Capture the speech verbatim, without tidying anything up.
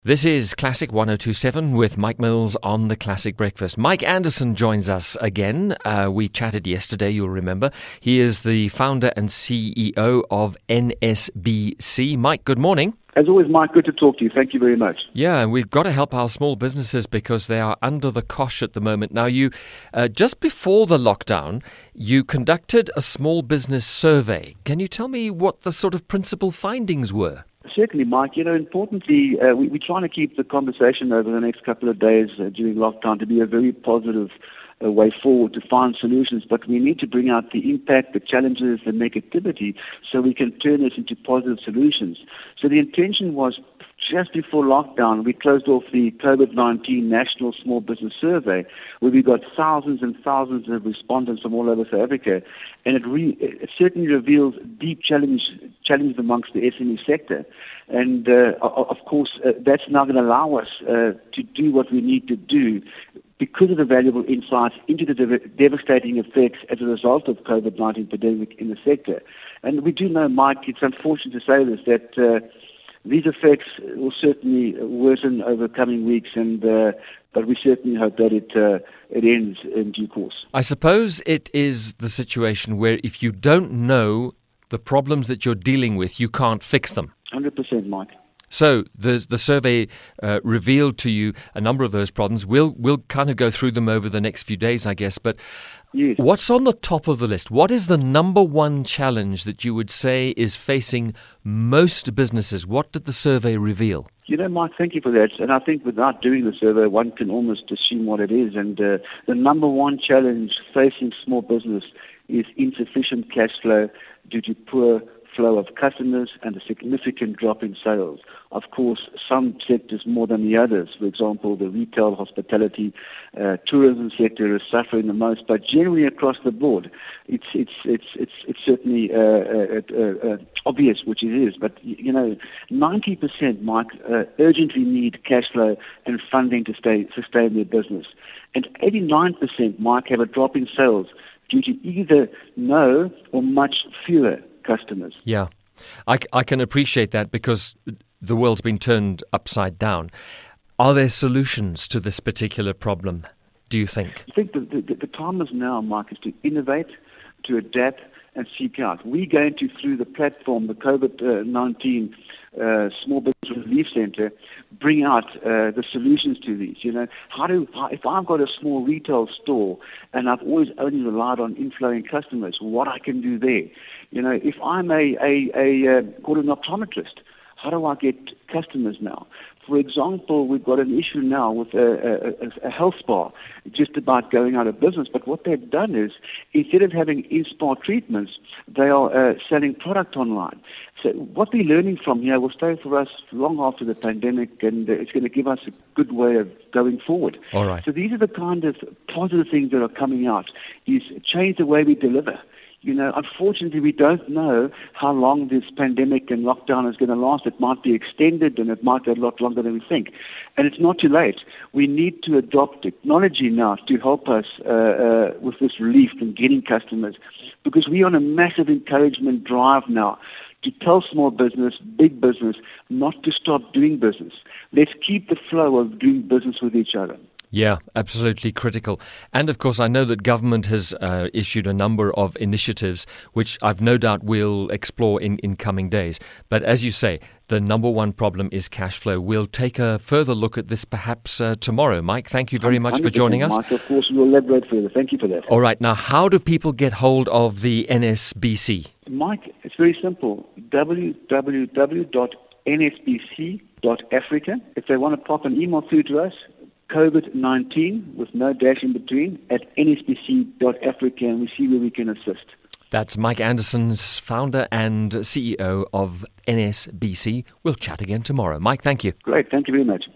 This is Classic one oh two point seven with Mike Mills on the Classic Breakfast. Mike Anderson joins us again. Uh, we chatted yesterday, you'll remember. He is the founder and C E O of N S B C. Mike, good morning. As always, Mike, good to talk to you. Thank you very much. Yeah, we've got to help our small businesses because they are under the cosh at the moment. Now, you uh, just before the lockdown, you conducted a small business survey. Can you tell me what the sort of principal findings were? Certainly, Mike. You know, importantly, uh, we, we're trying to keep the conversation over the next couple of days uh, during lockdown to be a very positive uh, way forward to find solutions. But we need to bring out the impact, the challenges, the negativity, so we can turn this into positive solutions. So the intention was just before lockdown, we closed off the COVID nineteen National Small Business Survey, where we got thousands and thousands of respondents from all over South Africa. And it, re- it certainly reveals deep challenge, challenges amongst the S M E sector. And, uh, of course, uh, that's now going to allow us uh, to do what we need to do because of the valuable insights into the dev- devastating effects as a result of COVID nineteen pandemic in the sector. And we do know, Mike, it's unfortunate to say this, that uh, these effects will certainly worsen over coming weeks, and uh, but we certainly hope that it uh, it ends in due course. I suppose it is the situation where if you don't know the problems that you're dealing with, you can't fix them. one hundred percent, Mike. So the the survey uh, revealed to you a number of those problems. We'll we'll kind of go through them over the next few days, I guess. But yes. What's on the top of the list? What is the number one challenge that you would say is facing most businesses? What did the survey reveal? You know, Mike, thank you for that. And I think without doing the survey, one can almost assume what it is. And uh, the number one challenge facing small business is insufficient cash flow due to poor flow of customers and a significant drop in sales. Of course, some sectors more than the others. For example, the retail, hospitality, uh, tourism sector is suffering the most. But generally across the board, it's it's it's it's it's certainly uh, uh, uh, uh, obvious which it is. But you know, ninety percent, Mike, uh, urgently need cash flow and funding to stay sustain their business, and eighty-nine percent, Mike, have a drop in sales due to either no or much fewer customers. Yeah, I, I can appreciate that because the world's been turned upside down. Are there solutions to this particular problem, do you think? I think the, the, the time is now, Mark, is to innovate, to adapt and seek out. We're going to, through the platform, the COVID nineteen uh, Small Business Relief Center, bring out uh, the solutions to these. You know, how do how, if I've got a small retail store and I've always only relied on inflowing customers, what I can do there? You know, if I'm a a, a uh, called an optometrist, how do I get customers now? For example, we've got an issue now with a, a, a health spa just about going out of business. But what they've done is, instead of having in-spa treatments, they are uh, selling product online. So what we're learning from here will stay for us long after the pandemic, and uh, it's going to give us a good way of going forward. All right. So these are the kind of positive things that are coming out, is change the way we deliver. You know, unfortunately, we don't know how long this pandemic and lockdown is going to last. It might be extended, and it might go a lot longer than we think. And it's not too late. We need to adopt technology now to help us uh, uh, with this relief and getting customers, because we're on a massive encouragement drive now to tell small business, big business, not to stop doing business. Let's keep the flow of doing business with each other. Yeah, absolutely critical. And of course, I know that government has uh, issued a number of initiatives, which I've no doubt we'll explore in, in coming days. But as you say, the number one problem is cash flow. We'll take a further look at this perhaps uh, tomorrow. Mike, thank you very much for joining us. Mike, of course, we'll elaborate further. Thank you for that. All right. Now, how do people get hold of the N S B C? Mike, it's very simple. w w w dot n s b c dot africa. If they want to pop an email through to us, COVID nineteen with no dash in between at n s b c dot africa, and we see where we can assist. That's Mike Anderson's founder and C E O of N S B C. We'll chat again tomorrow. Mike, thank you. Great. Thank you very much.